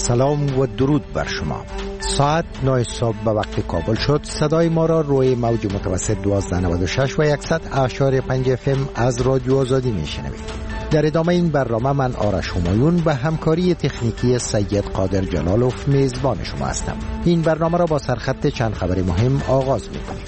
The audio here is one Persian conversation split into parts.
سلام و درود بر شما. ساعت 9 صبح به وقت کابل شد. صدای ما را روی موج متوسط 1296 و 100.5 FM از رادیو آزادی میشنوید. در ادامه این برنامه من آرش همایون به همکاری تکنیکی سید قادر جلالوف میزبان شما هستم. این برنامه را با سرخط چند خبر مهم آغاز می‌کنیم.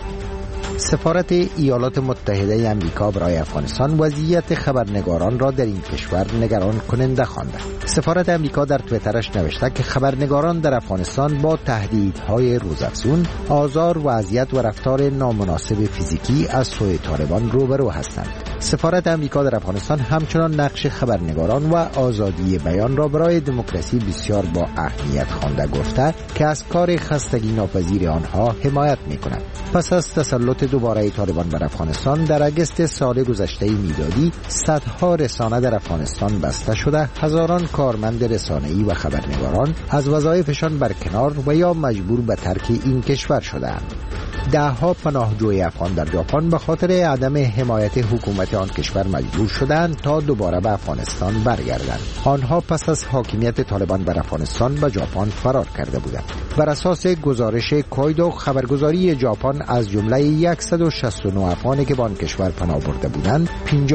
سفارت ایالات متحده آمریکا برای افغانستان وضعیت خبرنگاران را در این کشور نگران کننده خوانده. سفارت آمریکا در توییترش نوشته که خبرنگاران در افغانستان با تهدیدهای روزافزون، آزار و اذیت و رفتار نامناسب فیزیکی از سوی طالبان روبرو هستند. سفارت آمریکا در افغانستان همچنان نقش خبرنگاران و آزادی بیان را برای دموکراسی بسیار با اهمیت خوانده گفته که از کار خستگی ناپذیر آنها حمایت می‌کند. پس از تسلط دوباره طالبان بر افغانستان در اگست سال گذشته میلادی، صدها رسانه در افغانستان بسته شده، هزاران کارمند رسانه‌ای و خبرنگاران از وظایفشان برکنار و یا مجبور به ترک این کشور شدند. ده‌ها پناهجوی افغان در ژاپن به خاطر عدم حمایت حکومت آن کشور مجبور شدند تا دوباره به افغانستان برگردند. آنها پس از حاکمیت طالبان بر افغانستان به ژاپن فرار کرده بودند. بر اساس گزارش کویدو خبرگزاری ژاپن، از جمله 169 افغانی که به آن کشور پناه برده بودند،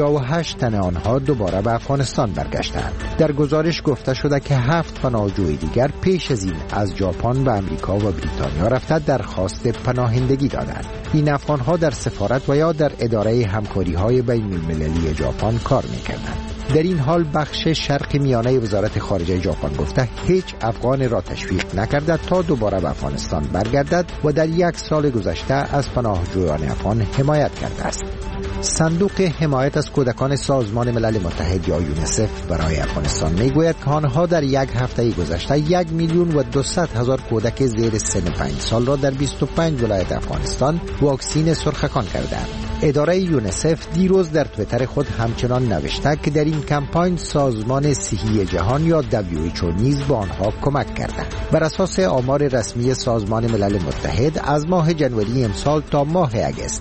58 تن آنها دوباره به افغانستان برگشتند. در گزارش گفته شده که 7 پناهجوی دیگر پیش از این از ژاپن به آمریکا و بریتانیا رفته درخواست پناهندگی دادند. این افغان‌ها در سفارت و یا در اداره همکاری‌های بین‌المللی ژاپن کار می‌کردند. در این حال بخش شرق میانه وزارت خارجه ژاپن گفته هیچ افغان را تشویق نکرده تا دوباره به افغانستان برگردد و در 1 سال گذشته از پناهجویان افغان حمایت کرده است. صندوق حمایت از کودکان سازمان ملل متحد یا یونیسف برای افغانستان میگوید که آنها در 1 هفته گذشته 1,200,000 کودک زیر سن 5 سال را در 25 ولایت افغانستان واکسین سرخکان کردند. اداره یونیسف دیروز در توییتر خود همچنان نوشته که در این کمپاین سازمان صحی جهان یا WHO نیز به آنها کمک کرده. بر اساس آمار رسمی سازمان ملل متحد، از ماه جنوری امسال تا ماه اگست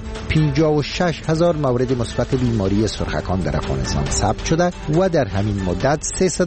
56,000 مورد مثبت بیماری سرخکان در افغانستان ثبت شده و در همین مدت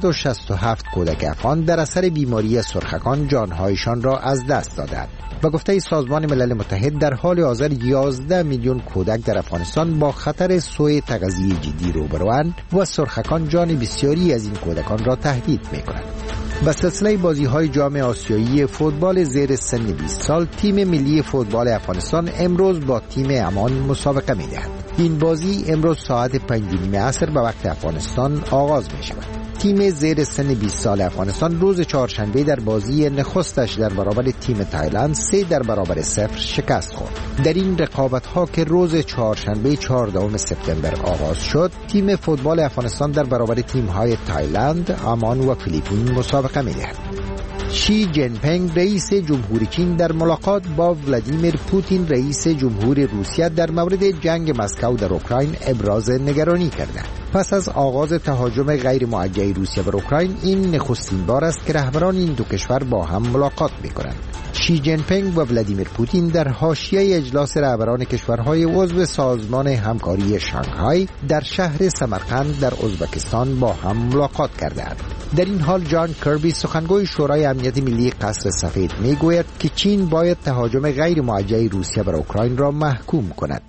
367 کودک افغان در اثر بیماری سرخکان جانهایشان را از دست دادند. به گفته سازمان ملل متحد، در حال حاضر 11 میلیون کودک در افغانستان با خطر سوء تغذیه جدی روبروند و سرخکان جان بسیاری از این کودکان را تهدید می‌کنند. به سلسله بازی‌های جام آسیایی فوتبال زیر سن 20 سال، تیم ملی فوتبال افغانستان امروز با تیم عمان مسابقه می‌دهد. این بازی امروز ساعت 5:30 عصر به وقت افغانستان آغاز می‌شود. تیم زیر سن 20 سال افغانستان روز چهارشنبه در بازی نخستش در برابر تیم تایلند 3-0 شکست خورد. در این رقابت‌ها که روز چهارشنبه 14 سپتامبر آغاز شد، تیم فوتبال افغانستان در برابر تیم‌های تایلند، عمان و فیلیپین مسابقه می‌دهد. شی جین پینگ رئیس جمهوری چین در ملاقات با ولادیمیر پوتین رئیس جمهور روسیه در مورد جنگ مسکو در اوکراین ابراز نگرانی کرده. پس از آغاز تهاجم غیر موجه روسیه بر اوکراین، این نخستین بار است که رهبران این دو کشور با هم ملاقات می‌کنند. شی جین پینگ و ولادیمیر پوتین در حاشیه اجلاس رهبران کشورهای عضو سازمان همکاری شانگهای در شهر سمرقند در ازبکستان با هم ملاقات کردند. در این حال جان کربی، سخنگوی شورای امنیت ملی قصر سفید، میگوید که چین باید تهاجم غیر موجه روسیه بر اوکراین را محکوم کند.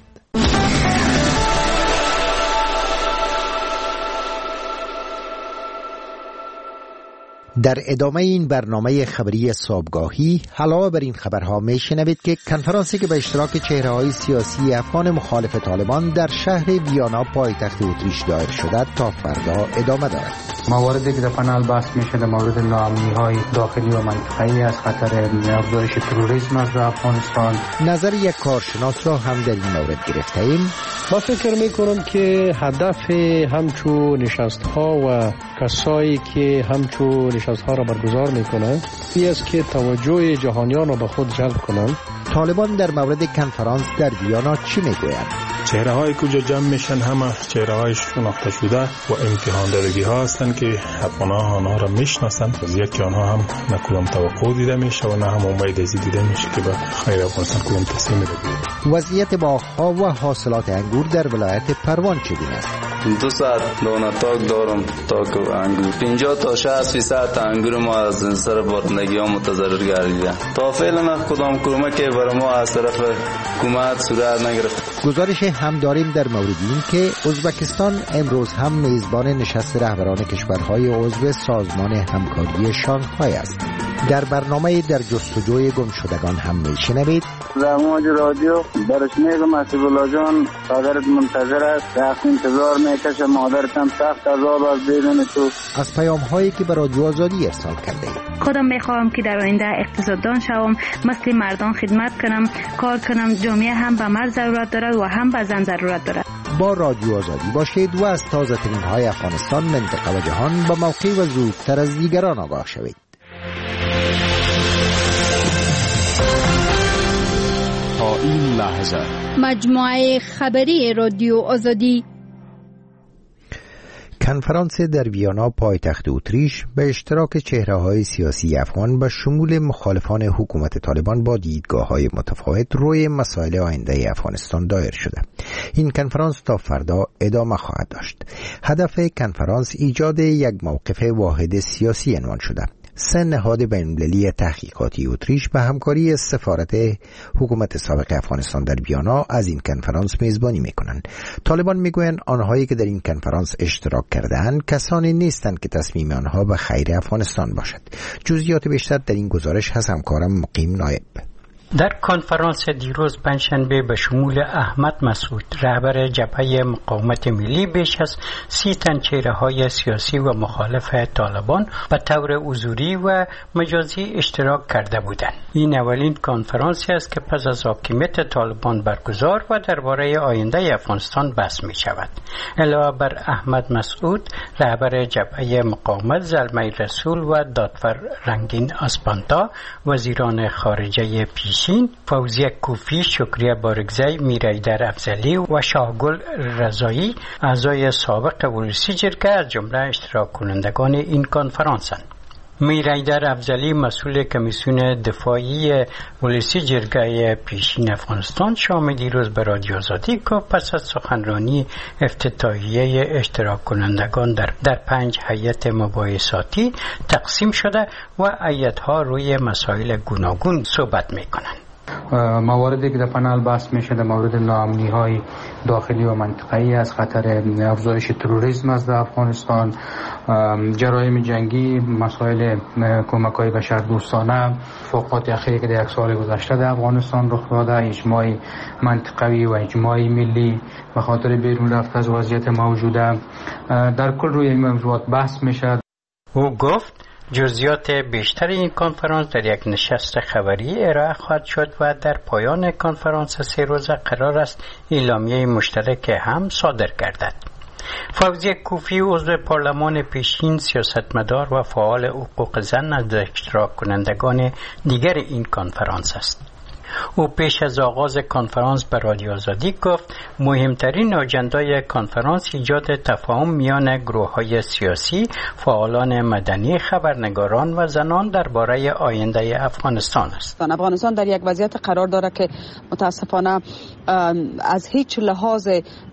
در ادامه این برنامه خبری صبحگاهی، علاوه بر این خبرها میشنوید که کنفرانسی که به اشتراک چهره‌های سیاسی افغان مخالف طالبان در شهر ویانا پایتخت اتریش دایر شده تا فردا ادامه دارد. مواردی که در پنل بحث میشه در مورد ناامنی‌های داخلی و منطقه‌ای از خطر افزایش تروریسم از افغانستان. نظر یک کارشناس را هم در این مورد گرفته‌ایم. ما فکر می‌کنم که هدف همچو نشست‌ها و کسایی که همچو نشست‌ها را برگزار می‌کنند این است که توجه جهانیان را به خود جلب کنند. طالبان در مورد کنفرانس در ویانا چی میگویند؟ چهره‌های کجا جمع میشن همه چهره‌های شناخته شده و امتحان دادگی ها هستند که افغان‌ها آنها را میشناسند. از یکی آنها هم نه کدام توقع دیده میشه و نه هم امید ازی دیده میشه که به خیر افغانستان کدام تصمیم بگیرد. وضعیت باغ‌ها و حاصلات انگور در ولایت پروان چگونه است؟ 2 ساعت دانه تاک دارم، تاک و انگور. 50 تا 60% انگور ما از سر بارندگی ها متضرر گردیده. تا فعلا کدام کمکی برای ما از طرف حکومت صورت نگرفت. گزارش هم داریم در مورد این که ازبکستان امروز هم میزبان نشست رهبران کشورهای عضو سازمان همکاری شانگهای است. در برنامه در جستجوی گمشدگان هم میشنوید. در موج رادیو برش میگم حسیب الله جان پدرت منتظر است، وقت انتظار میکشه، مادرتم سخت عذاب از دیدن تو. از پیام هایی که به رادیو آزادی ارسال کرده اید. خودم میخواهم که در آینده اقتصاددان شوم، مثل مردان خدمت کنم، کار کنم. جامعه هم به مرد ضرورت دارد و هم به زن ضرورت دارد. با رادیو آزادی باشید و از تازه ترین های افغانستان، منطقه و جهان با موقع و زودتر از دیگران آگاه شوید. تا این لحظه مجموعه خبری رادیو آزادی. کنفرانس در ویانا پایتخت اتریش به اشتراک چهره‌های سیاسی افغان به شمول مخالفان حکومت طالبان با دیدگاه‌های متفاوت روی مسائل آینده افغانستان دایر شده. این کنفرانس تا فردا ادامه خواهد داشت. هدف کنفرانس ایجاد یک موقف واحد سیاسی عنوان شده. 3 نهاد بین‌المللی تحقیقاتی اتریش به همکاری سفارت حکومت سابق افغانستان در ویانا از این کنفرانس میزبانی میکنند. طالبان میگویند آنهایی که در این کنفرانس اشتراک کردند کسانی نیستند که تصمیم آنها به خیر افغانستان باشد. جزئیات بیشتر در این گزارش از همکارم مقیم نایب. در کنفرانس دیروز پنجشنبه به شمول احمد مسعود رهبر جبهه مقاومت ملی بیش از 30 تن چهره‌های سیاسی و مخالف طالبان به طور حضوری و مجازی اشتراک کرده بودند. این اولین کنفرانسی است که پس از حاکمیت طالبان برگزار و درباره آینده افغانستان بحث می شود. علاوه بر احمد مسعود رهبر جبهه مقاومت، زلمه رسول و دادور رنگین اسپانتا، وزیران خارجه پیشین فوزیه کوفی، شکریه بارگزی، میرایدر افضلی و شاهگل رضایی اعضای سابق ولسی جرگه از جمله اشتراک کنندگان این کنفرانسند. میرایدر افضلی مسئول کمیسیون دفاعی ولسی جرگه پیشین افغانستان شام دیروز به رادیو آزادی گفت پس از سخنرانی افتتاحیه اشتراک کنندگان در 5 هیئت مباحثاتی تقسیم شده و هیئت‌ها روی مسائل گوناگون صحبت می‌کنند. مواردی که در پنل بحث میشه در مورد ناامنی‌های داخلی و منطقه‌ای از خطر افزایش تروریسم از افغانستان، جرایم جنگی، مسائل کمک‌های بشردوستانه، فوقات اخیری که در 1 سال گذشته در افغانستان رخ داده، اجماع منطقوی و اجماع ملی به خاطر بیرون رفت از وضعیت موجوده، در کل روی این موضوعات بحث میشه. او گفت جزئیات بیشتر این کنفرانس در یک نشست خبری ارائه خواهد شد و در پایان کنفرانس 3 روزه قرار است اعلامیه مشترک هم صادر گردد. فوزیه کوفی عضو پارلمان پیشین، سیاستمدار و فعال حقوق زن از اشتراک کنندگان دیگر این کنفرانس است. او پیش از آغاز کنفرانس به رادیو آزادی گفت مهمترین آجندای کنفرانس ایجاد تفاهم میان گروه‌های سیاسی، فعالان مدنی، خبرنگاران و زنان درباره آینده افغانستان است. افغانستان در یک وضعیت قرار دارد که متاسفانه از هیچ لحاظ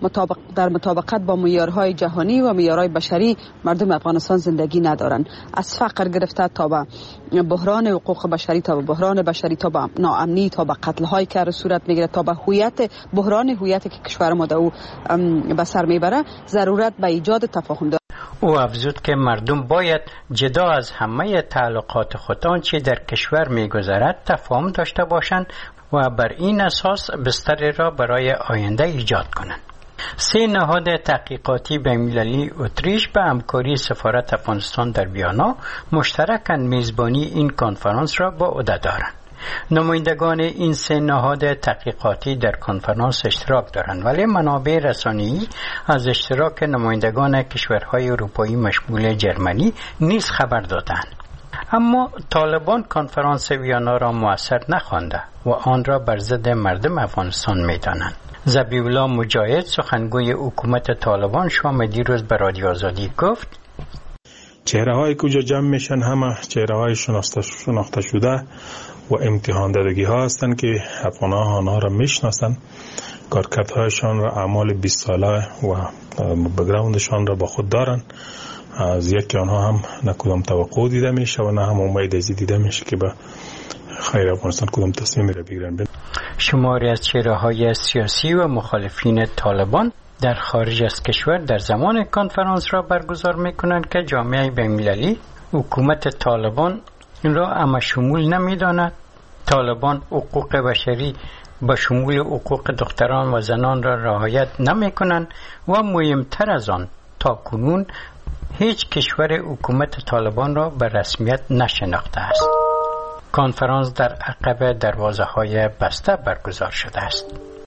در مطابقت با معیارهای جهانی و معیارهای بشری مردم افغانستان زندگی ندارند. از فقر گرفته تا به بحران حقوق بشری، تا به بحران بشری، تا به ناامنی، تا به قتل‌های که صورت میگیره، تا به بحران هویتی که کشور ما در او به سر میبره، ضرورت به ایجاد تفاهم دارد. او افزود که مردم باید جدا از همه تعلقات خود آنچه در کشور میگذرد تفاهم داشته باشند و بر این اساس بستری را برای آینده ایجاد کنند. 3 نهاد تحقیقاتی بین‌المللی اتریش به همکاری سفارت افغانستان در ویانا مشترکاً میزبانی این کنفرانس را به عهده دارند. نمایندگان این 3 نهاد تحقیقاتی در کنفرانس اشتراک دارند، ولی منابع رسانه‌ای از اشتراک نمایندگان کشورهای اروپایی مشمول جرمنی نیز خبر دادند. اما طالبان کنفرانس ویانا را مؤثر نخوانده و آن را بر ضد مردم افغانستان می‌دانند. ذبیح الله مجاهد سخنگوی حکومت طالبان شام دیروز به رادیو آزادی گفت چهره‌های کجا جمع میشن همه چهره‌های شناخته شده و امتحان دادگی ها هستند که افغان‌ها آنها را میشناسند کارکردهایشان را اعمال 20 ساله و بگراوندشان را با خود دارن. از یکی آنها هم نه کدام توقع دیده میشه و نه هم امید ازی دیده میشه که به خیر افغانستان کدام تصمیمی را بگیرن. شماری از چهره‌های سیاسی و مخالفین طالبان در خارج از کشور در زمان کنفرانس را برگزار میکنند که جامعه بین‌المللی حکومت طالبان این را اما شمول نمیداند. طالبان حقوق بشری به شمول حقوق دختران و زنان را رعایت نمیکنند و مهمتر از آن تا کنون هیچ کشور حکومت طالبان را به رسمیت نشناخته است. کنفرانس در عقب دروازه‌های بسته برگزار شده است.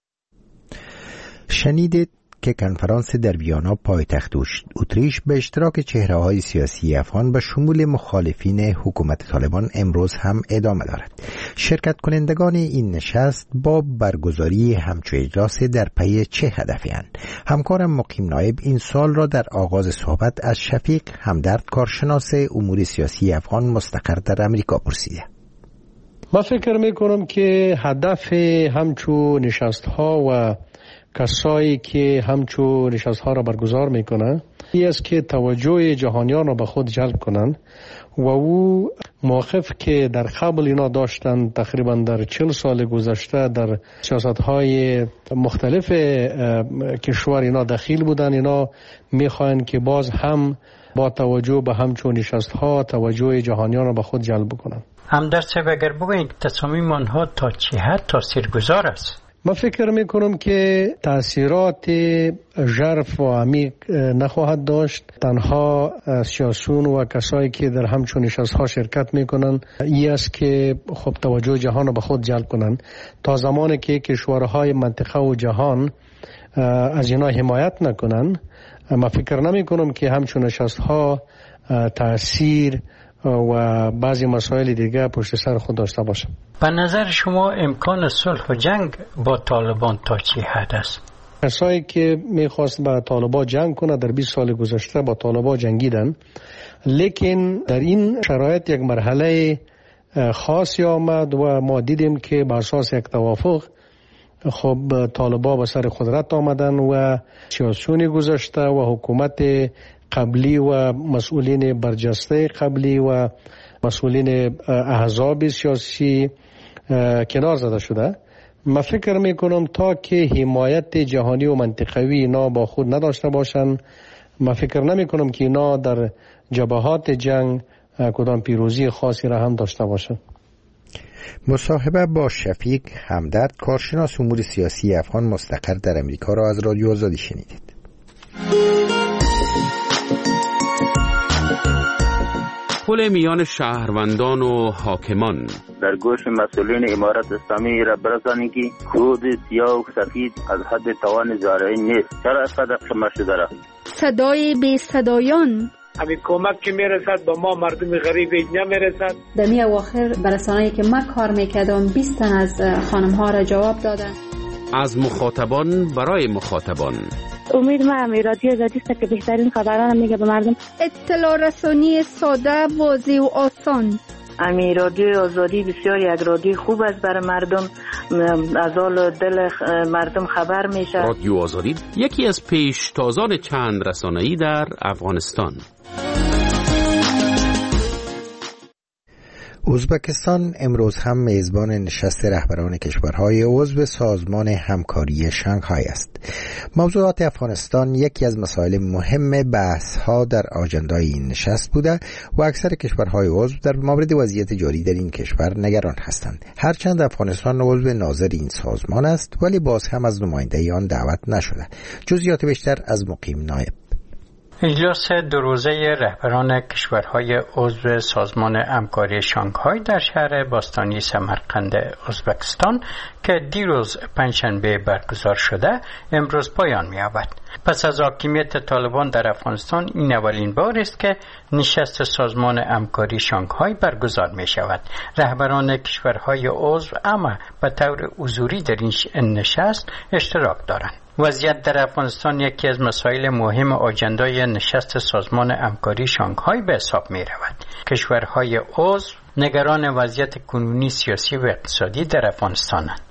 شنیدید که کنفرانس در ویانا پایتخت اتریش به اشتراک چهره‌های سیاسی افغان به شمول مخالفین حکومت طالبان امروز هم ادامه دارد. شرکت کنندگان این نشست با برگزاری همچو اجلاس در پی چه هدفی اند؟ همکارم مقیم نایب این سال را در آغاز صحبت از شفیق همدرد کارشناس امور سیاسی افغان مستقر در امریکا پرسیده. من فکر میکنم که هدف همچو نشست ها و کسایی که همچو نشست ها را برگزار میکنن این است که توجه جهانیان را به خود جلب کنن و او موقف که در قبل اینا داشتن تقریبا در 40 سال گذشته در سیاست های مختلف کشور اینا دخیل بودن، اینا میخواین که باز هم با توجه به همچون نشست ها توجه جهانیان را به خود جلب کنن. همدرد صاحب اگر بگویید تصامیم آنها تا چه حد تاثیرگذار است؟ من فکر میکنم که تاثیرات ژرف و عمیق نخواهد داشت. تنها سیاسیون و کسایی که در همچون نشست‌ها شرکت میکنن این است که خب توجه جهان رو به خود جلب کنن تا زمانی که کشورهای منطقه و جهان از اینا حمایت نکنن. من فکر نمیکنم که همچون نشست‌ها تاثیر و بعضی مسائل دیگه پشت سر خود داشته باشه. به نظر شما امکان صلح و جنگ با طالبان تا چه حد است؟ کسایی که میخواست با طالبان جنگ کنه در 20 سال گذشته با طالبان جنگیدن، لیکن در این شرایط یک مرحله خاصی آمد و ما دیدیم که بر اساس یک توافق خب طالبان به سر قدرت آمدن و سیاسیون گذشته و حکومت قبلی و مسئولین برجسته قبلی و مسئولین احزاب سیاسی کنار زده شده. من فکر میکنم تا که حمایت جهانی و منطقوی اینا با خود نداشته باشن، من فکر نمیکنم که اینا در جبهات جنگ کدام پیروزی خاصی را هم داشته باشن. مصاحبه با شفیق همدرد کارشناس امور سیاسی افغان مستقر در امریکا را از رادیو آزادی شنیدید. پل میان شهروندان و حاکمان در گوش مسئولین امارت اسلامی را برسانید که خود سیاه و سفید از حد توان زارعی نیست. چرا اینقدر خمار شده را؟ صدای بی صدایان همین کمک که میرسد با ما مردم غریب نمیرسد. در می اواخر برسانه‌ای که من کار میکردم 20 تن از خانم ها را جواب دادن. از مخاطبان برای مخاطبان. امید من رادیو آزادی است که بهترین خبران میگه به مردم. اطلاع رسانی ساده، واضح و آسان. رادیو آزادی بسیار یک رادیو خوب است برای مردم، از حال دل مردم خبر میشه. رادیو آزادی یکی از پیشتازان چند رسانه‌ای در افغانستان. ازبکستان امروز هم میزبان نشست رهبران کشورهای عضو سازمان همکاری شانگهای است. موضوعات افغانستان یکی از مسائل مهم بحث‌ها در آجندای این نشست بوده و اکثر کشورهای عضو در مورد وضعیت جاری در این کشور نگران هستند. هرچند افغانستان عضو ناظر این سازمان است ولی باز هم از نماینده آن دعوت نشده. جزئیات بیشتر از مقیم نایب. اجلاس دو روزه رهبران کشورهای عضو سازمان همکاری شانگهای در شهر باستانی سمرقند ازبکستان که دیروز پنجشنبه برگزار شده امروز پایان می‌یابد. پس از حاکمیت طالبان در افغانستان این اولین بار است که نشست سازمان همکاری شانگهای برگزار می‌شود. رهبران کشورهای عضو اما به طور حضوری در این نشست اشتراک دارند. وضعیت در افغانستان یکی از مسائل مهم آجندای نشست سازمان همکاری شانگهای به حساب می رود. کشورهای عضو نگران وضعیت کنونی سیاسی و اقتصادی در افغانستانند.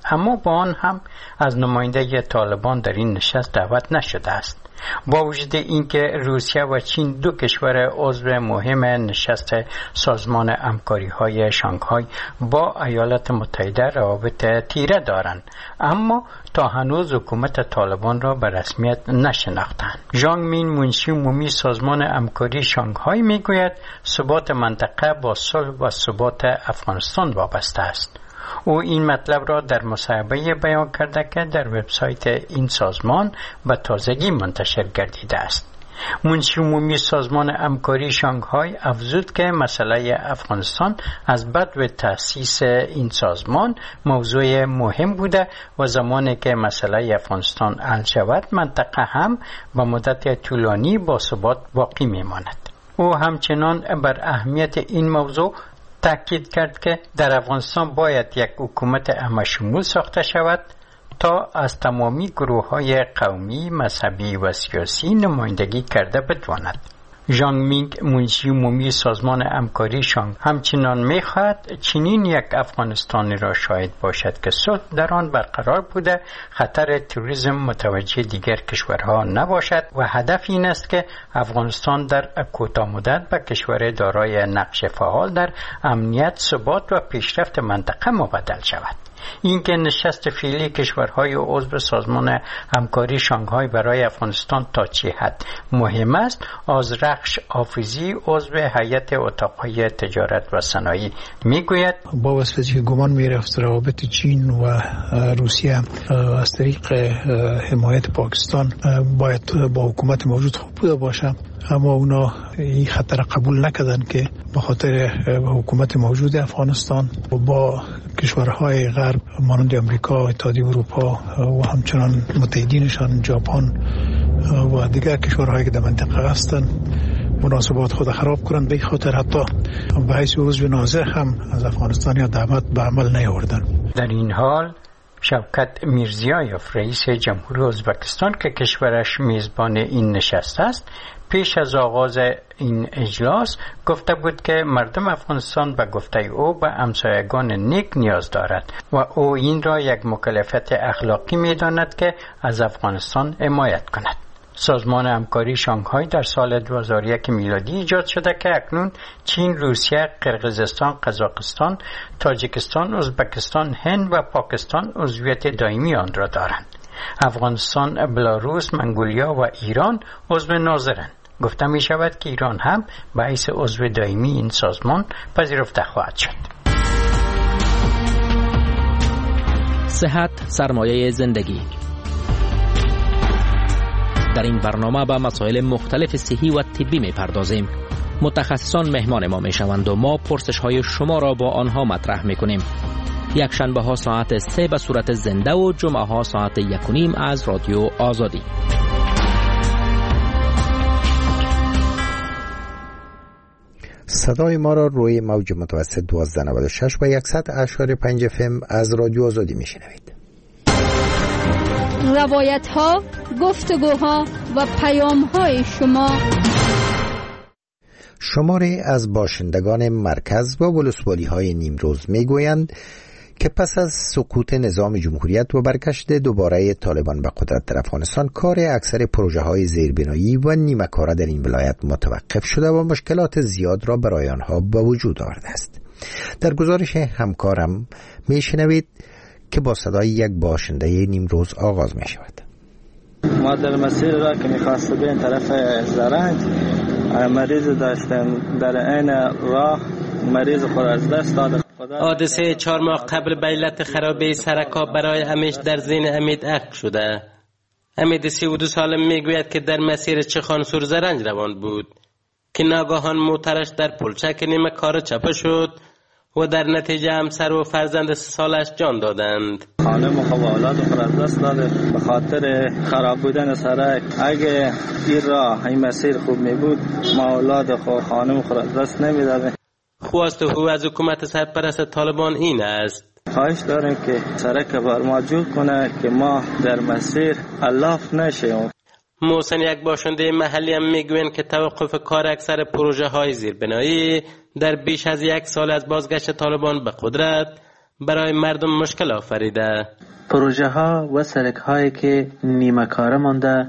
اما با آن هم از نماینده طالبان در این نشست دعوت نشده است. با وجود اینکه روسیه و چین دو کشور عضو مهم نشست سازمان همکاری‌های شانگهای با ایالات متحده روابط تیره دارند، اما تا هنوز حکومت طالبان را به رسمیت نشناختند. ژانگ مین، منشی عمومی سازمان همکاری شانگهای، میگوید ثبات منطقه با صلح و ثبات افغانستان وابسته است. او این مطلب را در مصاحبه بیان کرده که در وبسایت این سازمان به تازگی منتشر گردیده است. منشی عمومی سازمان همکاری شانگهای افزود که مسئله افغانستان از بدو تأسیس این سازمان موضوع مهم بوده و زمانی که مسئله افغانستان حل شود منطقه هم به مدت طولانی با ثبات باقی میماند. او همچنان بر اهمیت این موضوع تأکید کرد که در افغانستان باید یک حکومت همه‌شمول ساخته شود تا از تمامی گروه‌های قومی، مذهبی و سیاسی نمایندگی کرده بتواند. ژانگ مینگ، منشی عمومی سازمان همکاری شانگ، همچنان می‌خواهد چنین یک افغانستانی را شاهد باشد که صلح در آن برقرار بوده، خطر تروریسم متوجه دیگر کشورها نباشد و هدف این است که افغانستان در کوتاه مدت به کشور دارای نقش فعال در امنیت، ثبات و پیشرفت منطقه مبدل شود. اینکه نشست فعلی کشورهای عضو سازمان همکاری شانگهای برای افغانستان تا چه حد مهم است، آذرخش حافظی، عضو هیئت اتاقهای تجارت و صنایع، میگوید با واسطه که گمان میرفت روابط چین و روسیه از طریق حمایت پاکستان باید با حکومت موجود خوب بوده باشه، اما اونا این خطر قبول نکردن که به خاطر حکومت موجود افغانستان و با کشورهای غرب مانند امریکا، اتحادیه اروپا و همچنان متحدینشان ژاپن و دیگر کشورهایی که در منطقه هستند مناسبات خود خراب کنند. به خاطر حتی به حیث عضو ناظر هم از افغانستان یا دعوت به عمل نیاوردن. در این حال شوکت میرزیایف، رئیس جمهوری ازبکستان که کشورش میزبان این نشست است، پیش از آغاز این اجلاس گفته بود که مردم افغانستان به گفته او به همسایگان نیک نیاز دارد و او این را یک مکلفیت اخلاقی می‌داند که از افغانستان حمایت کند. سازمان همکاری شانگهای در سال 2001 میلادی ایجاد شده که اکنون چین، روسیه، قرقیزستان، قزاقستان، تاجیکستان، ازبکستان، هند و پاکستان عضویت دائمی آن را دارند. افغانستان، بلاروس، منگولیا و ایران عضو ناظرند. گفته می شود که ایران هم به حیث عضو دائمی این سازمان پذیرفته خواهد شد. صحت سرمایه زندگی. در این برنامه به مسائل مختلف صحی و طبی می پردازیم. متخصصان مهمان ما می شوند و ما پرسش های شما را با آنها مطرح می کنیم. یک شنبه ها ساعت 3 به صورت زنده و جمعه ها ساعت 1:30 از رادیو آزادی. صدای ما را روی موج متوسط 1296 و 100.5 FM از رادیو آزادی میشنوید. روایت ها، گفتگوها و پیام های شما. شماری از باشندگان مرکز و ولسوالی های نیمروز میگویند که پس از سقوط نظام جمهوریت و برگشت دوباره طالبان به قدرت در افغانستان، کار اکثر پروژه های زیربنایی و نیمه کاره در این ولایت متوقف شده و مشکلات زیاد را برای آنها به وجود آورده است. در گزارش همکارم میشنوید که با صدای یک باشنده نیمروز آغاز می شود. ما در مسیر را که می‌خواست به این طرف زرنج مریض داشتیم، در این راه مریض خود از دست داد. حادثه 4 ماه قبل به علت خرابی سرکاب برای همیش در ذهن امید عقد شده. امید 32 ساله میگوید که در مسیر چخان سور زرنج روان بود که ناگهان موترش در پلچک نیمه کار چپه شد و در نتیجه همسر و فرزند 3 سالش جان دادند. خانم و اولاد خود از دست داده به خاطر خراب بودن سرک. اگه این راه این مسیر خوب می بود ما اولاد خود خانم خود از دست نمی داده. خواست او از حکومت سرپرست طالبان این است: خواهش داریم که سرک بر ما جور کنه که ما در مسیر الاف نشیم. محسن، یک باشنده محلی، هم میگوین که توقف کار اکثر پروژه های زیربنایی در بیش از 1 سال از بازگشت طالبان به قدرت برای مردم مشکل آفریده. پروژه ها و سرک هایی که نیمه کاره مانده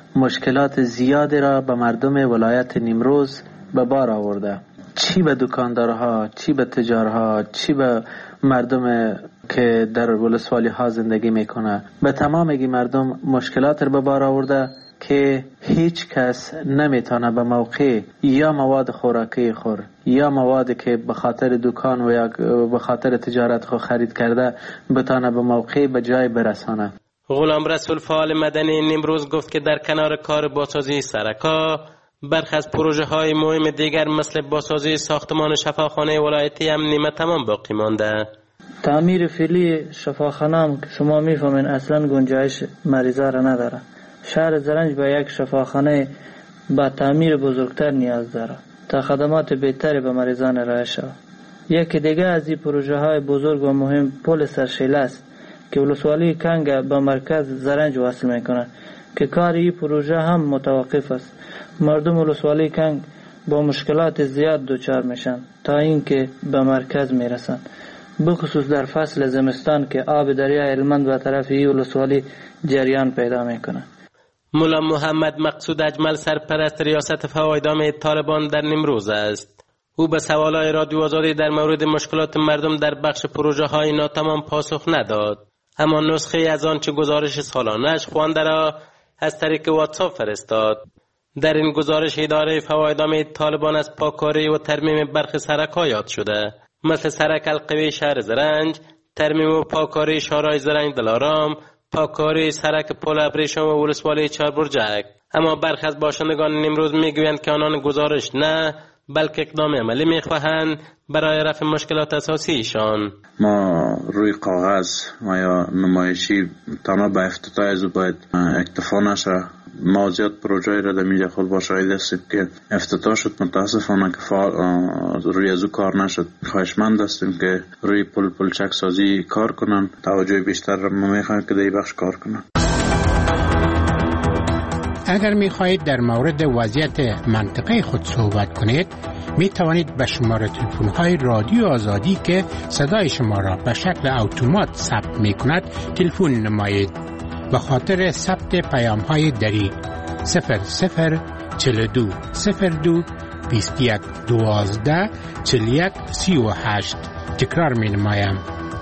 مشکلات زیادی را به مردم ولایت نیمروز به بار آورده، چی به دکاندارها، چی به تجارها، چی به مردم که در ولسوالی ها زندگی میکنه. به تمام مردم مشکلات را به بار آورده که هیچ کس نمیتونه به موقع یا مواد خوراکی خور یا موادی که به خاطر دکان و یا به خاطر تجارت خود خرید کرده بتونه به موقع به جای برسانه. غلام رسول فعال مدنی نیمروز گفت که در کنار کار بازسازی سرکا برخی از پروژه های مهم دیگر مثل بازسازی ساختمان شفاخانه ولایتی هم نیمه تمام باقی مانده. تعمیر فعلی شفاخانه هم شما میفهمین اصلا گنجایش مریضا را نداره. شهر زرنج به یک شفاخانه با تعمیر بزرگتر نیاز داره تا خدمات بهتری به مریضان ارائه شود. یکی دیگه از این پروژه های بزرگ و مهم پل سرشیله است که ولسوالی کنگ به مرکز زرنج وصل میکنه که کار این پروژه هم متوقف است. مردم ولسوالی کنگ با مشکلات زیاد دچار میشن تا اینکه به مرکز میرسن، بخصوص در فصل زمستان که آب دریای هلمند به طرف این ولسوالی جریان پیدا میکنه. مولا محمد مقصود اجمل سرپرست ریاست فوایدام طالبان در نیمروز است. او به سوالای رادیو آزادی در مورد مشکلات مردم در بخش پروژه های ناتمام پاسخ نداد، اما نسخه از آنچه گزارش سالانه‌اش خوانده را از طریق واتساپ فرستاد. در این گزارش اداره فوایدام طالبان از پاککاری و ترمیم برخی سرک‌ها یاد شده، مثل سرک القوی شهر زرنج، ترمیم و پاککاری شارع زرنج دلارام، پاککاری سرک پل ابریشم و ولسوالی چهاربرجک. اما برخی از باشندگان نیمروز میگویند که آنان گزارش نه بلکه اقدام عملی میخواهند برای رفع مشکلات اساسی ایشان. ما روی کاغذ و یا نمایشی تنها به افتتاح از باید اکتفا نشه. ما زیاد پروژه را در میجا خود با شاهد هستیم که افتتاح شد، متاسفانه که روی ازو کار نشد. خواهشمند هستیم که روی پلچک سازی کار کنن، توجه بیشتر را ما میخواهیم که در بخش کار کنن. اگر میخواهید در مورد وضعیت منطقه خود صحبت کنید، می توانید به شماره تلفن های رادیو آزادی که صدای شما را به شکل اتومات ثبت می کند تلفن نمایید. به خاطر ثبت پیام های دری 0042 02 21 12 41 38. تکرار می نمایم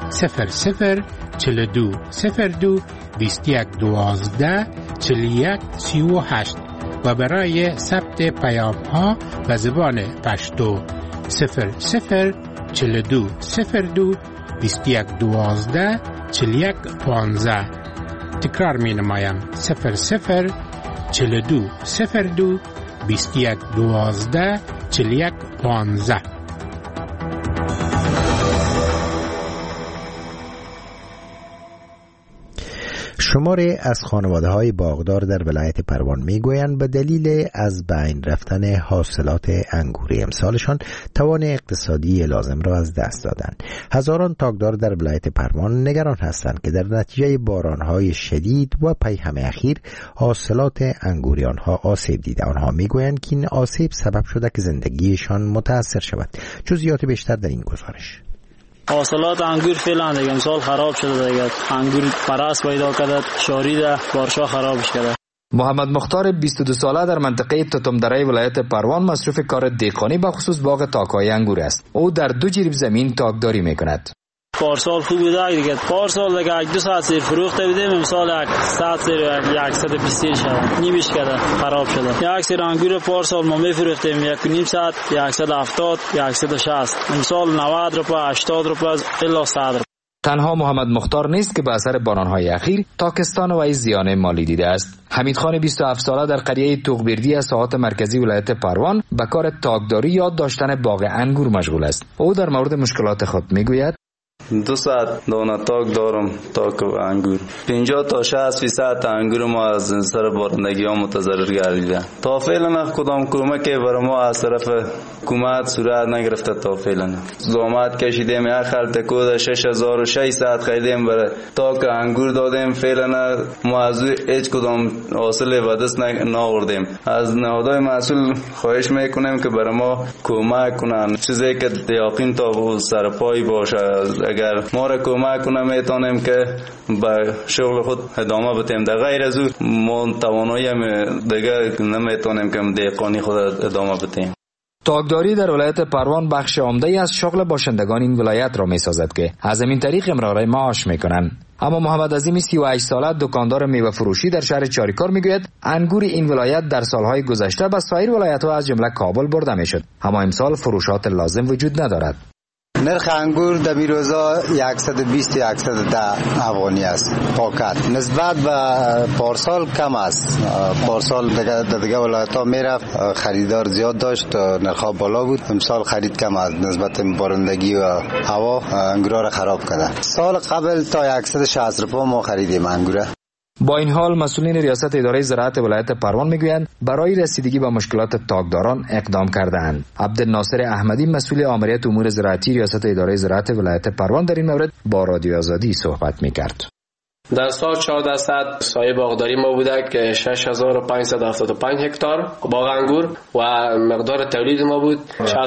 0042 02 21 12 41 38 و برای ثبت پیام ها به زبان پشتو 0042 02 21 12 41 15. تکرار می نمایم 0042 02 21 12 41 15. شماری از خانواده‌های باغدار در ولایت پروان میگویند به دلیل از بین رفتن حاصلات انگوری امسالشان توان اقتصادی لازم را از دست دادند. هزاران تاکدار در ولایت پروان نگران هستند که در نتیجه باران‌های شدید و پیهم اخیر حاصلات انگوری آنها آسیب دیده. آنها میگویند که این آسیب سبب شده که زندگیشان متاثر شود. جزئیات بیشتر در این گزارش. حاصلات انگور فعلا دیگه امسال خراب شده دیگه. انگور پرست پیدا کرده، شاریده، بارشا خرابش کرده. محمد مختار 22 ساله در منطقه توتمدره ولایت پروان مصروف کار دهقانی به خصوص باغ تاک‌های انگور است. او در 2 جریب زمین تاکداری میکند. پارسال خوب بوده دیگه. پارسال دیگه 2 ساعت سیر فروخته بودیم، امسال 100 سیر 120 سیر شده. نیمش کرده، خراب شده. یک سیر انگور پارسال ما میفروختیم 1.5 ساعت 170 160. امسال 90 روپیه 80 روپیه الا 100 روپیه. تنها محمد مختار نیست که به اثر باران‌های اخیر تاکستان و زیان مالی دیده است. حمیدخان 27 ساله در قریه توغبردی از ساحات مرکزی ولایت پروان به کار تاکداری یا داشتن باغ انگور مشغول است. او در مورد مشکلات خود میگوید: 2 ساعت دانه تاک دارم، تاک و انگور. 50 تا 60% انگور ما از سر بارندگی ها متضرر گردیده. تا فعلا کدام کمکی برای ما از طرف حکومت صورت نگرفته. تا فعلا زحمت کشیدیم، یک خلط کود 6600 خریدیم برای تاک انگور دادیم. فعلا ما از هیچ کدام حاصل به دست نآوردیم. از نهادهای مسئول خواهش میکنیم که برای ما کمک کنن، چیزی که یقین تا سر پای باشه. اگر ما را کمک کنه میتونیم که به شغل خود ادامه بدیم. در غیر از او ما توانایی دیگه نمیتونیم که دهقانی خود ادامه بدیم. تاکداری در ولایت پروان بخش عمده از شغل باشندگان این ولایت را می‌سازد که از این طریق امرار معاش می‌کنند. اما محمد عظیم 38 ساله دکاندار میوه فروشی در شهر چاریکار میگوید انگور این ولایت در سالهای گذشته به سایر ولایت‌ها از جمله کابل برده میشد، اما امسال فروشات لازم وجود ندارد. نرخ انگور در روزا 120 110 افغانی است پاکت، نسبت به پارسال کم است. پارسال دیگه ولایت‌ها میرفت خریدار زیاد داشت، نرخ بالا بود. امسال خرید کم است نسبت بارندگی و هوا انگورا را خراب کرده. سال قبل تا 160 روپیه ما خریدیم انگور. با این حال مسئولین ریاست اداره زراعت ولایت پروان میگویند برای رسیدگی به مشکلات تاکداران اقدام کرده‌اند. عبدالناصر احمدی مسئول آمریت امور زراعتی ریاست اداره زراعت ولایت پروان در این مورد با رادیو آزادی صحبت میکرد. در سال 1400 سایه باغداری ما بوده که 6575 هکتار باغ انگور و مقدار تولید ما بود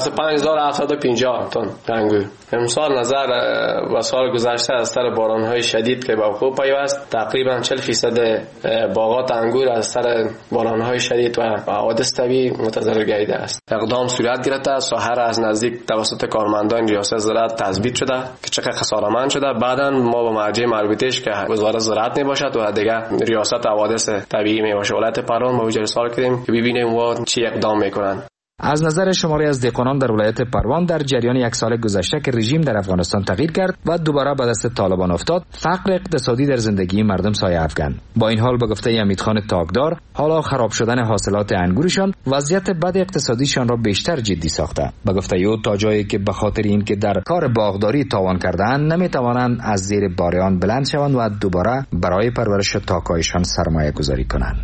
65750 تن انگور. امسال نظر و سال گذشته از سر باران‌های شدید که به وقوع پیوست تقریبا 40% باغات انگور از سر باران‌های شدید و حوادث طبیعی متضرر گردیده است. اقدام صورت گرفته، ساحه را از نزدیک توسط کارمندان ریاست زراعت تثبیت شده که چقدر خسارتمند شده. بعداً ما با مرجع مربوطه‌اش که وزارت زراعت نباشد و دیگه ریاست حوادث طبیعی میباشه ولایت پروان ما ارسال کردیم که ببینیم و چی اقدام میکنن. از نظر شماری از دهقانان در ولایت پروان در جریان یک سال گذشته که رژیم در افغانستان تغییر کرد و دوباره به دست طالبان افتاد، فقر اقتصادی در زندگی مردم سایه افکند. با این حال به گفته امیدخان تاکدار، حالا خراب شدن حاصلات انگورشان وضعیت بد اقتصادیشان را بیشتر جدی ساخته. به گفته او تا جایی که به خاطر اینکه در کار باغداری تاوان کرده‌اند نمیتوانند از زیر باریان بلند شوند و دوباره برای پرورش تاک‌هایشان سرمایه گذاری کنند.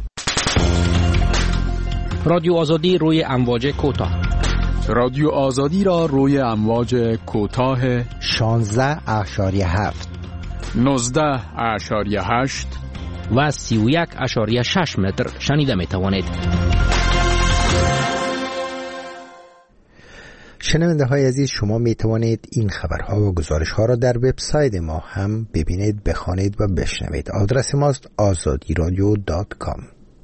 رادیو آزادی روی امواج کوتاه. رادیو آزادی را روی امواج کوتاه 16.7 19.8 و 31.6 متر شنیده می توانید. شنونده های عزیز، شما می توانید این خبرها و گزارش ها را در وبسایت ما هم ببینید، بخوانید و بشنوید. آدرس ماست azadiradio.com.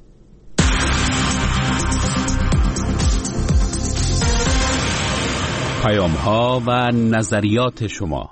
پیام‌ها و نظریات شما.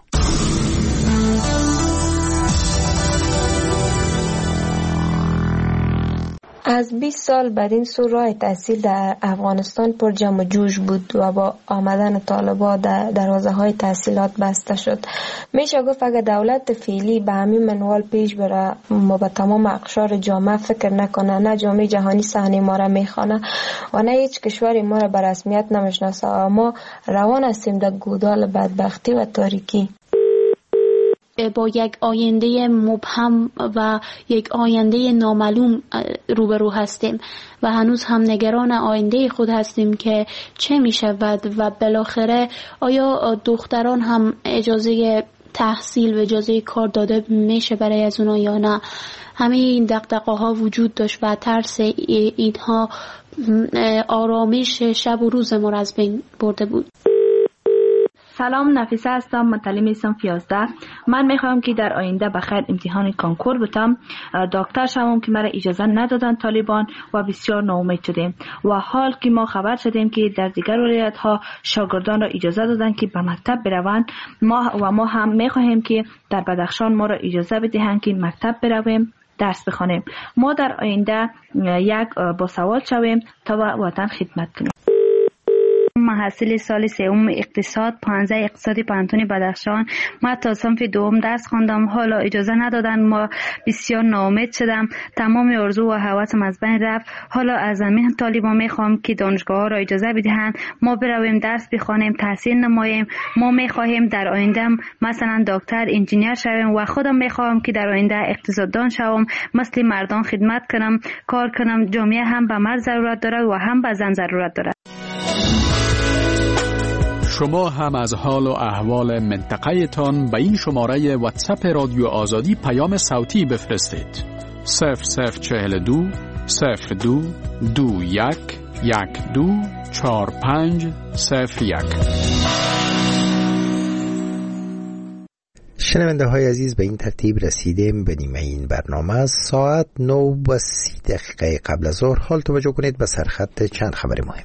از 20 سال بعد این سو راه تحصیل در افغانستان پر جمع و جوش بود و با آمدن طالبان دروازه های تحصیلات بسته شد. میشه گفت اگر دولت فعلی به همین منوال پیش بره، ما به تمام اقشار جامعه فکر نکنه، نه جامعه جهانی صحنه ما را میخوانه و نه هیچ کشوری ما را به رسمیت نمیشناسه، ما روان هستیم در گودال بدبختی و تاریکی. با یک آینده مبهم و یک آینده نامعلوم روبرو هستیم و هنوز هم نگران آینده خود هستیم که چه می شود و بالاخره آیا دختران هم اجازه تحصیل و اجازه کار داده میشه برای از اونا یا نه. همه این دغدغه ها وجود داشت و ترس اینها آرامش شب و روز ما را از بین برده بود. سلام، نفیسه هستم، متعلم صنف 11. من میخوام که در آینده بخیر امتحان کنکور بتم، دکتر شوم که مرا اجازه ندادن طالبان و بسیار ناامید شدیم و حال که ما خبر شدیم که در دیگر ولایت ها شاگردان را اجازه دادن که به مکتب بروند، ما هم میخواهیم که در بدخشان ما را اجازه بدهند که مکتب برویم درس بخوانیم. ما در آینده یک باسواد شویم تا وطن خدمت کنیم. محصل سال سوم اقتصاد 15 اقتصادی پانتون بدخشان. ما تا صنف دوم درس خواندم، حالا اجازه ندادن، ما بسیار ناامید شدم، تمام آرزو و هوسم از بین رفت. حالا از همین طالبان میخوام که دانشگاه ها را اجازه بدهند ما برویم درس بخوانیم، تحصیل نماییم. ما میخواهیم در آینده مثلا دکتر، انجینیر شویم و خودم میخوام که در آینده اقتصاددان شوم، مثل مردان خدمت کنم، کار کنم. جامعه هم به مرد ضرورت دارد و هم به زن ضرورت دارد. شما هم از حال و احوال منطقه تان به این شماره واتساپ رادیو آزادی پیام صوتی بفرستید. 0042 02 21 12 45 01. شنونده های عزیز، به این ترتیب رسیدیم به نیمه این برنامه. از ساعت 9:30 قبل از ظهر حال توجه کنید به سرخط چند خبر مهم.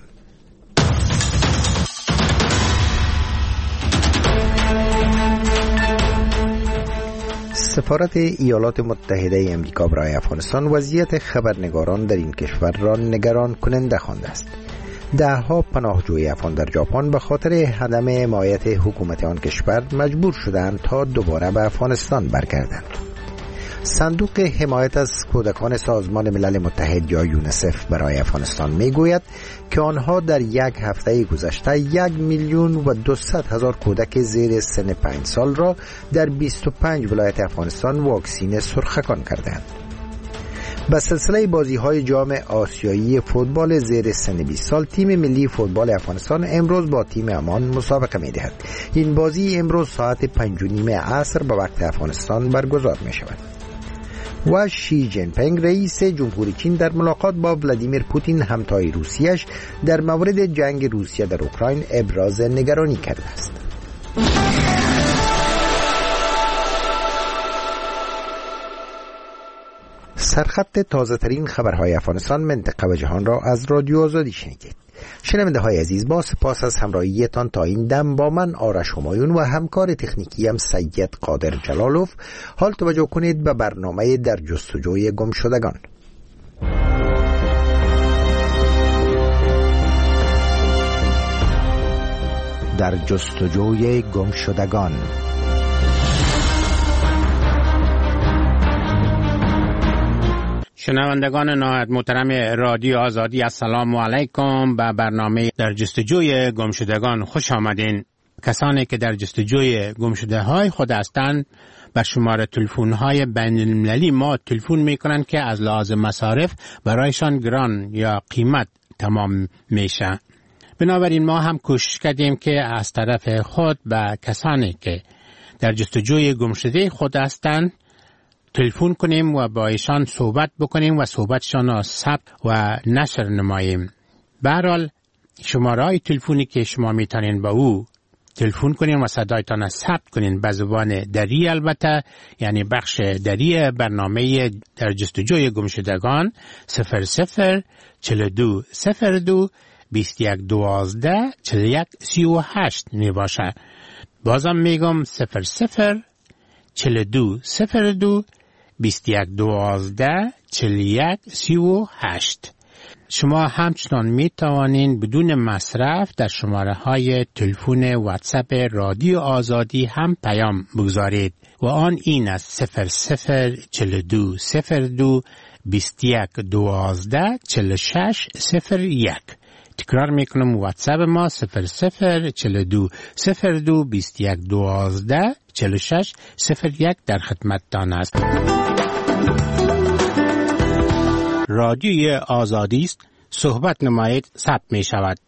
سفارت ایالات متحده امریکا برای افغانستان وضعیت خبرنگاران در این کشور را نگران کننده خوانده است. دهها پناهجوی افغان در ژاپن به خاطر عدم حمایت حکومت آن کشور مجبور شدند تا دوباره به افغانستان برگردند. صندوق حمایت از کودکان سازمان ملل متحد یا یونیسف برای افغانستان میگوید که آنها در یک هفته گذشته 1,200,000 کودک زیر سن 5 سال را در 25 ولایت افغانستان واکسین سرخکان کردند. به سلسله بازی‌های جام آسیایی فوتبال زیر سن 20 سال، تیم ملی فوتبال افغانستان امروز با تیم عمان مسابقه می‌دهد. این بازی امروز ساعت 5:30 عصر به وقت افغانستان برگزار می‌شود. و شی جین پینگ رئیس جمهوری چین در ملاقات با ولادیمیر پوتین همتای روسیه‌اش در مورد جنگ روسیه در اوکراین ابراز نگرانی کرده است. سرخط تازه ترین خبرهای افغانستان، منطقه و جهان را از رادیو آزادی شنیدید. شنونده های عزیز، با سپاس از همراهیتان تا این دم با من آرش همایون و همکار تکنیکیم سید قادر جلالوف. حال توجه کنید به برنامه در جستجوی گمشدگان. در جستجوی گمشدگان. شنوندگان نهایت محترم رادیو آزادی، السلام علیکم. به برنامه در جستجوی گمشدگان خوش آمدین. کسانی که در جستجوی گمشده‌های خود هستند به شماره تلفن‌های بین‌المللی ما تلفن می‌کنند که از لحاظ مصارف برایشان گران یا قیمت تمام میشه. بنابراین ما هم کوشش کردیم که از طرف خود به کسانی که در جستجوی گمشده خود هستند تلفن کنیم و با ایشان صحبت بکنیم و صحبتشان را ثبت و نشر نماییم. به هر حال شماره‌های تلفنی که شما میتونین با او تلفن کنین و صدایتان را ثبت کنین به زبان دری، البته یعنی بخش دری برنامه در جستجوی گمشدگان 00 42 02 21 12 41 38 می باشه. بازم میگم 00 42 02 21 12 41 38. شما همچنان می توانین بدون مصرف در شماره های تلفن واتساپ رادیو آزادی هم پیام بگذارید و آن این است 00 42 02 21 12 46 01. تکرار میکنم، واتساپ ما 00 42 02 21 12 46 01 در خدمتتان است. رادیوی آزادی است، صحبت نمایید، ثبت می شود.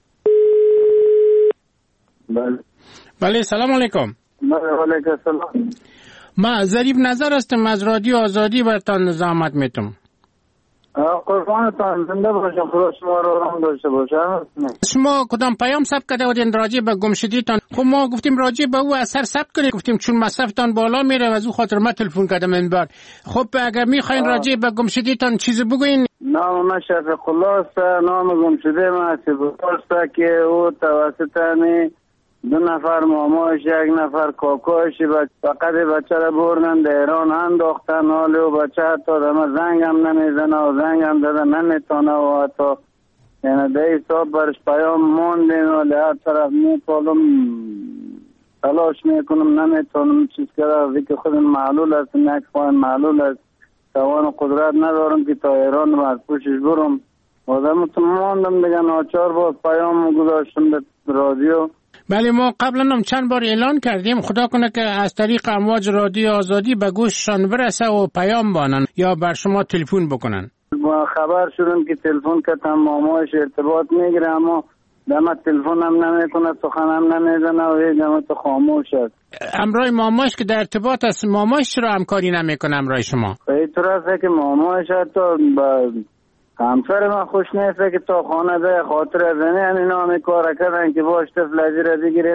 بله سلام علیکم. علیکم السلام. ما ظریف نظر هستم از رادیو آزادی برتان زحمت میتم. قربانتان، زنده باشم، خدا شما رو رحم داشته باشه. شما کدام پیام ثبت کرده بودین راجع به گمشدگیتان؟ خب ما گفتیم راجع به او اثر ثبت کنید، گفتیم چون مصرفتان بالا میره و از او خاطر ما تلفن کردم این بار. خب اگر میخواین راجع به گمشدگیتان چیزی بگوین. نام من شفیق الله است. نام گمشده من است که او توسط 2 نفر مامایش 1 نفر کاکایش فقط بچه را بردن در ایران انداختن. حالی و بچه حتی دمه زنگ هم نمیزنه و زنگ هم داده نمیتونه و حتی یعنی ده حساب برش پیام موندین و لحظ طرف میپالم تلاش میکنم نمیتونم چیز کرده که خودم معلول است، یک خواهن معلول است، توان و قدرت ندارم که تا ایران و از پوشش برم و دمتون موندم دیگه. ناچار باز پیام گذاشتم به رادیو. بله ما قبلا هم چند بار اعلان کردیم، خدا کنه که از طریق امواج رادیو آزادی به گوششان برسه و پیام بانن یا بر شما تلفن بکنن. ما خبر شدیم که تلفن کردم مامایش ارتباط میگیره اما دمت تلفن هم نمیکنه، سخن هم نمیزنه و هیچ دمت خاموش است. امرای مامایش که در ارتباط است، مامایش چرا همکاری نمیکنه امرای شما؟ اینطور است که مامایش حتی همسر من خوش نیست که تا خانه ده خاطر زنی همین نامی کار کردن که باش طفل را بگیریم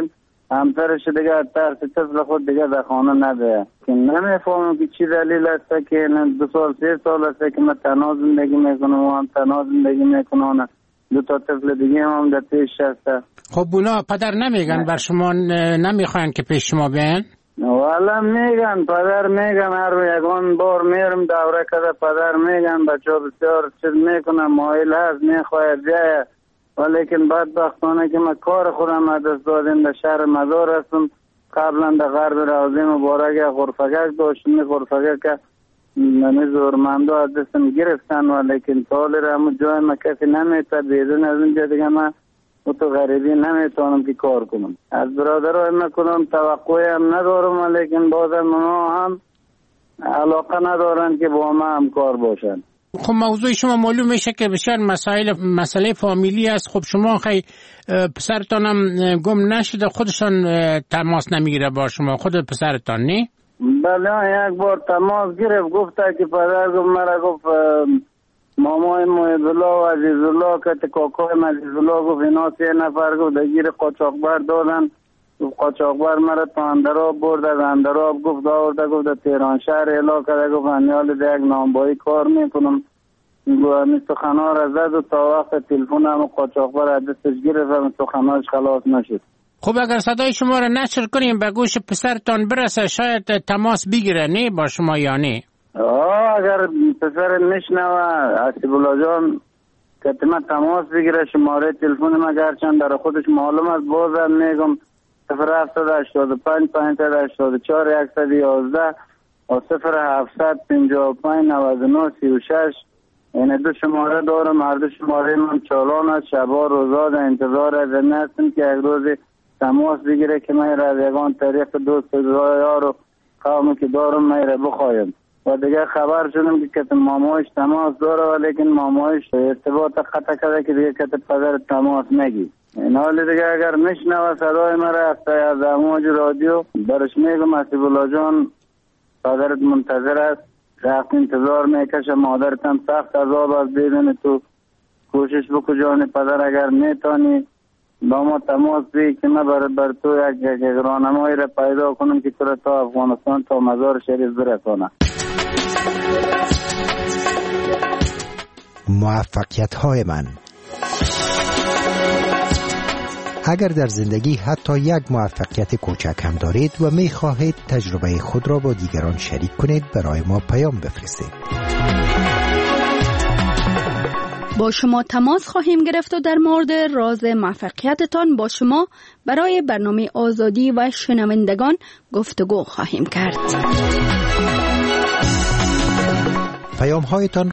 همسرش دیگه ترس طفل خود دیگه در خانه نده. که نمیفهمم که چی دلیل است که 2 سال 3 سال است که من تنها زندگی میکنم و هم تنها زندگی میکنم. 2 تا طفل دیگه هم در پیش هست. خب اونا پدر نمیگن بر شما نمیخواین که پیش شما بیان؟ والا میگن پدر میگن هر یکان بار میرم دوره کده پدر میگن بچه بسیار چیز میکنم مایل هست میخواید بیایه ولیکن بدبختانه که من کار خودم دست دادیم در شهر مزار هستم. قبلا در غرب روضه مبارک غرفگک داشتیم غرفگک که زورمنده از دستم گرفتن ولیکن تالی را همون جای من کسی نمیتا بیدون از اینجا دیگه من تو غریبی نمیتونم که کار کنم. از برادرای من کنم توقعی هم ندارم ولیکن بازم اونا هم علاقه ندارن که با ما هم کار باشن. خب موضوع شما معلوم میشه که بسیار مسئله فامیلی است. خب شما خیلی پسرتان هم گم نشده خودشان تماس نمیگیره با شما خود پسرتان نه؟ بله یک بار تماس گرفت گفته که پدر گفت مرا گفت مامای محب‌الله و عزیزالله که کاکای عزیزالله گفت اینا 3 نفر گفت دگیر قاچاقبر دادن. قاچاقبر مرا تا اندراب برد از اندراب گفت آورده گفت تهران شهر اعلا کرده گفت انیال در یک نامبایی کار میکنم. گفت سخنا را زد و تا وقت تلفون هم قاچاقبر از دستش گرفت و سخناش خلاص نشد. خب اگر صدای شما را نشر کنیم به گوش پسرتان برسه شاید تماس بگیره نه با شما یا نه؟ اگر پسر نشنوه حسیبالله جان که من تماس بگیره شماره تلفون من گرچند در خودش معلوم است بازم میگم 0785 584 111 و 0755 99 36 این 2 شماره دارم. هر 2 شماره من چالان است شبا روزا در انتظار از این هستم که یک روز تماس بگیره که من را از یگان طریق دوست یار و قومی که دارم من را بخوایم. و دیگه خبر شدم که مامایش تماس داره ولیکن مامایش ارتباط قطع کرده که دیگه که پدر تماس نگی. این حال دیگه اگر نشنوه صدای مرا از امواج رادیو برش میگم حسیبالله جان پدرت منتظر است. رفت انتظار میکشه مادرت هم سخت عذاب از بدون تو کوشش بکو جان پدر اگر میتونی با ما تماس بگیر که من بر تو یک راهنمایی را پیدا کنم که تو را تا افغانستان تا مزار شریف برسانم. موفقیت‌های من. اگر در زندگی حتی یک موفقیت کوچک هم دارید و می خواهید تجربه خود را با دیگران شریک کنید برای ما پیام بفرستید. با شما تماس خواهیم گرفت و در مورد راز موفقیتتان با شما برای برنامه آزادی و شنوندگان گفتگو خواهیم کرد. پیام هایتان